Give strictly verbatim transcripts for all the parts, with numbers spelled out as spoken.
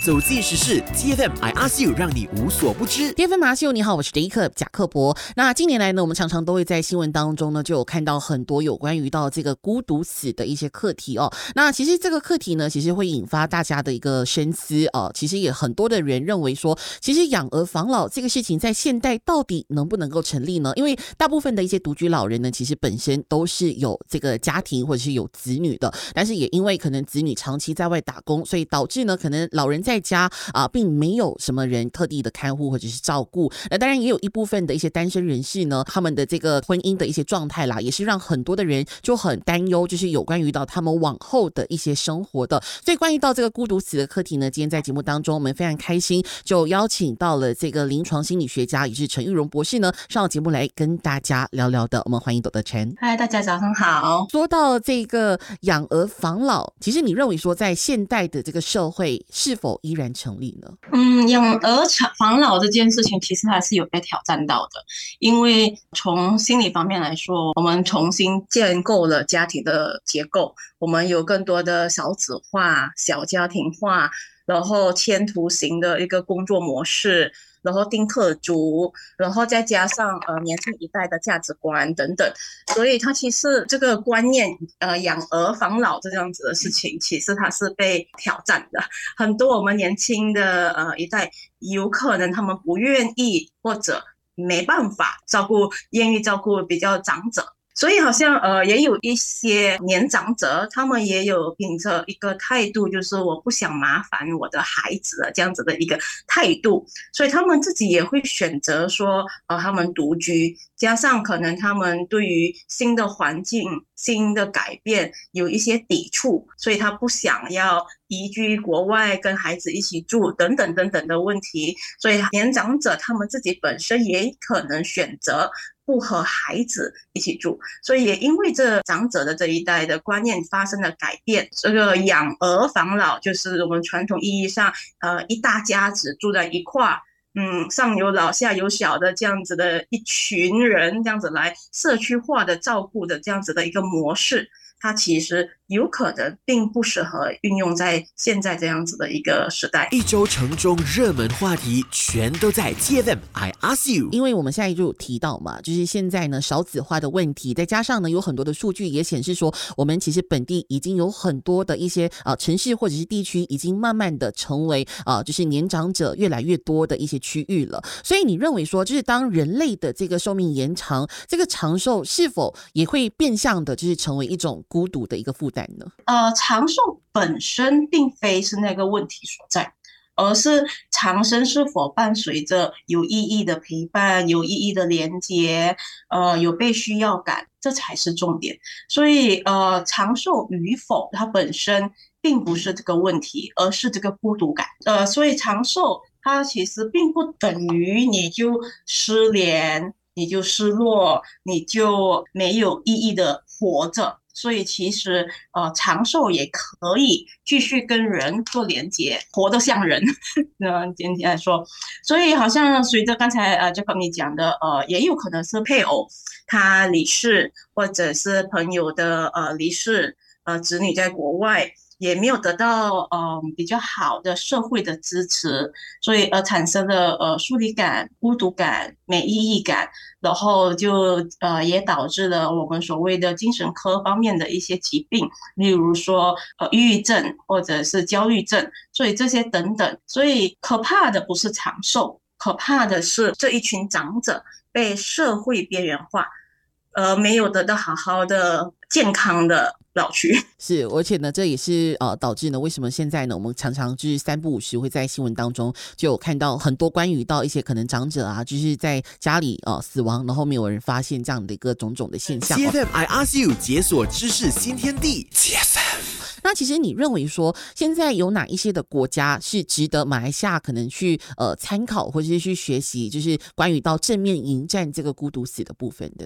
走进时事 ，T F M I Ask You 让你无所不知。 T F M I Ask You， 你好，我是杰克贾克伯。那近年来呢，我们常常都会在新闻当中呢，就有看到很多有关于到这个孤独死的一些课题哦。那其实这个课题呢，其实会引发大家的一个深思哦。其实也很多的人认为说，其实养儿防老这个事情在现代到底能不能够成立呢？因为大部分的一些独居老人呢，其实本身都是有这个家庭或者是有子女的，但是也因为可能子女长期在外打工，所以导致呢，可能老人在家啊、呃，并没有什么人特地的看护或者是照顾。那当然也有一部分的一些单身人士呢，他们的这个婚姻的一些状态啦，也是让很多的人就很担忧，就是有关于到他们往后的一些生活的。所以关于到这个孤独死的课题呢，今天在节目当中，我们非常开心就邀请到了这个临床心理学家，也是陈玉荣博士呢，上节目来跟大家聊聊的。我们欢迎朵德陈。 嗨，大家早上好。 说到这个养儿防老，其实你认为说在现代的这个社会是否依然成立呢？ 嗯，养儿防老这件事情其实还是有被挑战到的，因为从心理方面来说，我们重新建构了家庭的结构，我们有更多的少子化、小家庭化，然后迁徒型的一个工作模式，然后丁克族，然后再加上呃年轻一代的价值观等等，所以它其实这个观念呃养儿防老这样子的事情，其实它是被挑战的。很多我们年轻的呃一代，有可能他们不愿意或者没办法照顾，愿意照顾比较长者。所以好像呃也有一些年长者，他们也有秉着一个态度，就是我不想麻烦我的孩子这样子的一个态度，所以他们自己也会选择说呃他们独居，加上可能他们对于新的环境、新的改变有一些抵触，所以他不想要移居国外跟孩子一起住等等等等的问题，所以年长者他们自己本身也可能选择不和孩子一起住，所以也因为这长者的这一代的观念发生了改变。这个养儿防老就是我们传统意义上呃一大家子住在一块，嗯，上有老下有小的这样子的一群人，这样子来社区化的照顾的这样子的一个模式，它其实有可能并不适合运用在现在这样子的一个时代。 一周城中热门话题全都在 T F M I Ask You。 因为我们下一周提到嘛，就是现在呢少子化的问题，再加上呢有很多的数据也显示说，我们其实本地已经有很多的一些呃城市或者是地区已经慢慢的成为呃就是年长者越来越多的一些区域了。所以你认为说，就是当人类的这个寿命延长，这个长寿是否也会变相的就是成为一种孤独的一个负担呢？ 呃，长寿本身并非是那个问题所在，而是长生是否伴随着有意义的陪伴、有意义的连接，呃，有被需要感，这才是重点。所以，呃，长寿与否，它本身并不是这个问题，而是这个孤独感。呃，所以长寿它其实并不等于你就失联，你就失落，你就没有意义的活着。所以其实呃长寿也可以继续跟人做连接，活得像人。那简单来说，所以好像随着刚才呃 Jacob 你讲的，呃也有可能是配偶他离世，或者是朋友的呃离世，呃子女在国外也没有得到呃比较好的社会的支持，所以而产生了呃疏离感、孤独感、没意义感，然后就呃也导致了我们所谓的精神科方面的一些疾病，例如说呃抑郁症或者是焦虑症，所以这些等等。所以可怕的不是长寿，可怕的是这一群长者被社会边缘化，呃没有得到好好的健康的老去。 是，而且呢，这也是呃导致呢，为什么现在呢，我们常常就是三不五时会在新闻当中就有看到很多关于到一些可能长者啊，就是在家里呃死亡，然后没有人发现这样的一个种种的现象。 T F M I Ask You 解锁知识新天地。T F M。 那其实你认为说，现在有哪一些的国家是值得马来西亚可能去呃参考，或者是去学习，就是关于到正面迎战这个孤独死的部分的呢？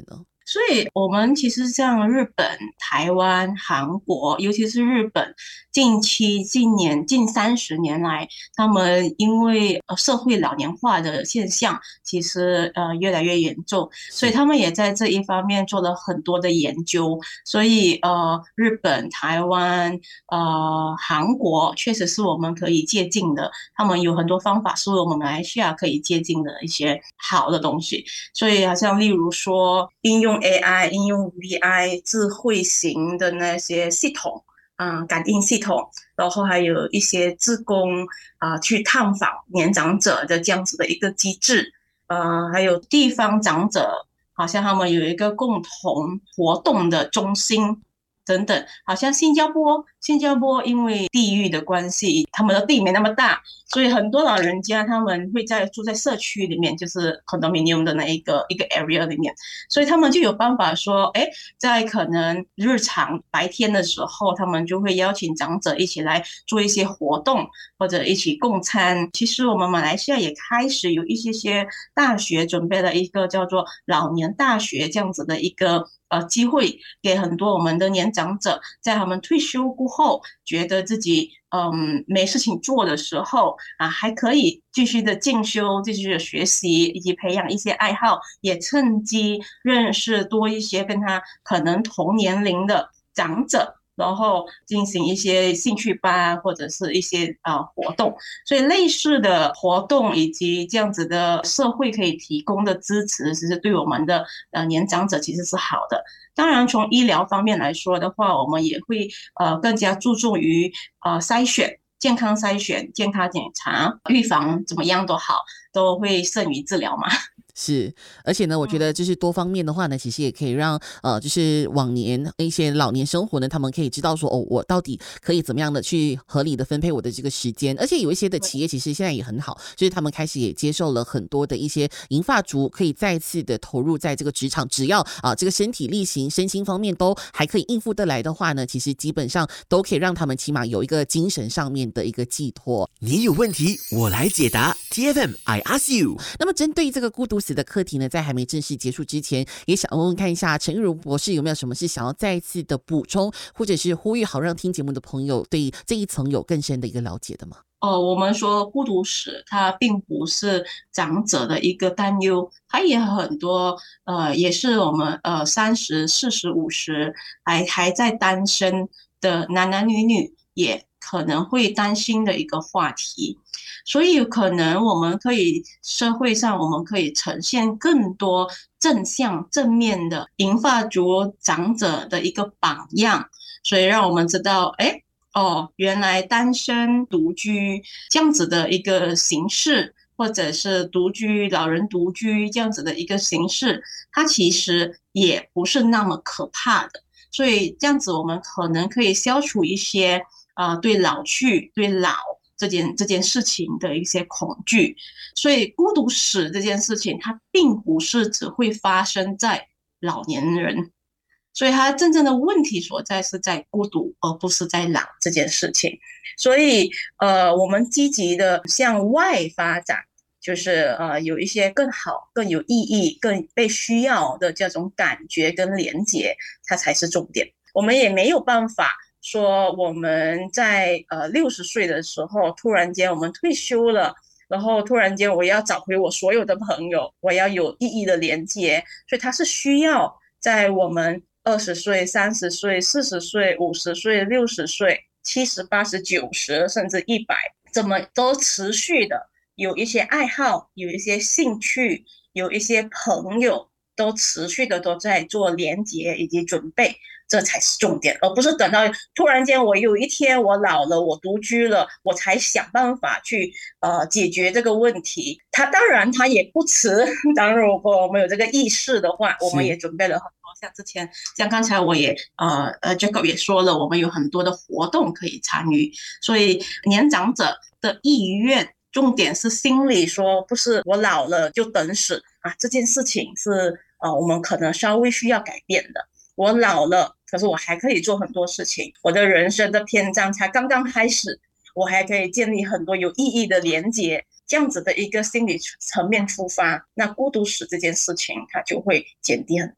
所以我们其实像日本、台湾、韩国，尤其是日本，近期、近年、近三十年来，他们因为呃社会老年化的现象，其实呃越来越严重，所以他们也在这一方面做了很多的研究。所以呃，日本、台湾、呃韩国确实是我们可以借鉴的，他们有很多方法是我们马来西亚可以借鉴的一些好的东西。所以好像例如说应用 A I、应用 V I 智慧型的那些系统，嗯，感应系统，然后还有一些志工啊、呃去探访年长者的这样子的一个机制，呃，还有地方长者，好像他们有一个共同活动的中心。等等，好像新加坡，新加坡因为地域的关系，他们的地没那么大，所以很多老人家他们会在住在社区里面，就是 condominium 的那一个一个 area 里面，所以他们就有办法说，哎，在可能日常白天的时候，他们就会邀请长者一起来做一些活动，或者一起共餐。其实我们马来西亚也开始有一些些大学准备了一个叫做老年大学这样子的一个呃机会，给很多我们的年长者，在他们退休过后，觉得自己嗯没事情做的时候啊，还可以继续的进修、继续的学习，以及培养一些爱好，也趁机认识多一些跟他可能同年龄的长者。然后进行一些兴趣班或者是一些呃活动，所以类似的活动以及这样子的社会可以提供的支持，其实对我们的呃年长者其实是好的。当然，从医疗方面来说的话，我们也会呃更加注重于呃筛选。健康筛选、健康检查、预防怎么样都好，都会胜于治疗嘛。 是，而且呢，我觉得就是多方面的话呢，其实也可以让呃，就是往年一些老年生活呢，他们可以知道说，哦，我到底可以怎么样的去合理的分配我的这个时间。而且有一些的企业其实现在也很好，就是他们开始也接受了很多的一些银发族，可以再次的投入在这个职场，只要啊、呃、这个身体力行、身心方面都还可以应付得来的话呢，其实基本上都可以让他们起码有一个精神上面的一个寄托。 你有问题，我来解答。T F M I ask you。 那么针对这个孤独死的课题呢，在还没正式结束之前，也想问问看一下陈玉如博士有没有什么是想要再一次的补充，或者是呼吁好让听节目的朋友对这一层有更深的一个了解的吗？ 呃，我们说孤独死，它并不是长者的一个担忧，它也很多，呃，也是我们呃三十、四十、五十还还在单身的男男女女也可能会担心的一个话题。所以可能我们可以社会上我们可以呈现更多正向正面的银发族长者的一个榜样，所以让我们知道，哎。哦，原来单身独居这样子的一个形式，或者是独居老人独居这样子的一个形式，它其实也不是那么可怕的。所以这样子，我们可能可以消除一些啊、呃、对老去、对老这件这件事情的一些恐惧。所以孤独死这件事情，它并不是只会发生在老年人。所以他真正的问题所在是在孤独，而不是在老这件事情。所以，呃，我们积极的向外发展，就是呃有一些更好、更有意义、更被需要的这种感觉跟连结，它才是重点。我们也没有办法说我们在呃六十岁的时候，突然间我们退休了。然后突然间，我要找回我所有的朋友，我要有意义的连接，所以它是需要在我们二十岁、三十岁、四十岁、五十岁、六十岁、七十、八十、九十，甚至一百，怎么都持续的有一些爱好，有一些兴趣，有一些朋友，都持续的都在做连结以及准备。这才是重点，而不是等到突然间我有一天我老了，我独居了，我才想办法去呃解决这个问题。他当然他也不迟，当然如果我们有这个意识的话，我们也准备了很多。像之前，像刚才我也呃呃 Jacob 也说了，我们有很多的活动可以参与，所以年长者的意愿。重点是心里说，不是我老了就等死啊，这件事情是呃我们可能稍微需要改变的。我老了，可是我还可以做很多事情，我的人生的篇章才刚刚开始，我还可以建立很多有意义的连结，这样子的一个心理层面出发，那孤独死这件事情它就会减低很多。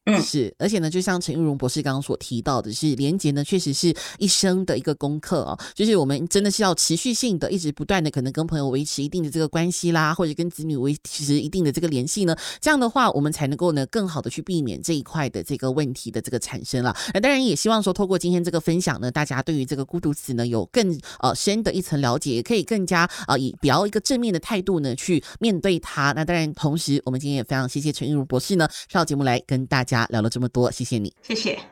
嗯， 是，而且呢，就像陈玉蓉博士刚刚所提到的是，连结呢确实是一生的一个功课哦，就是我们真的是要持续性的、一直不断的，可能跟朋友维持一定的这个关系啦，或者跟子女维持一定的这个联系呢，这样的话，我们才能够呢更好的去避免这一块的这个问题的这个产生啦。那当然也希望说，透过今天这个分享呢，大家对于这个孤独死呢有更呃深的一层了解，也可以更加呃以比较一个正面的态度呢去面对它。那当然，同时我们今天也非常谢谢陈玉蓉博士呢上到节目来跟大家聊了这么多，谢谢你， 谢谢。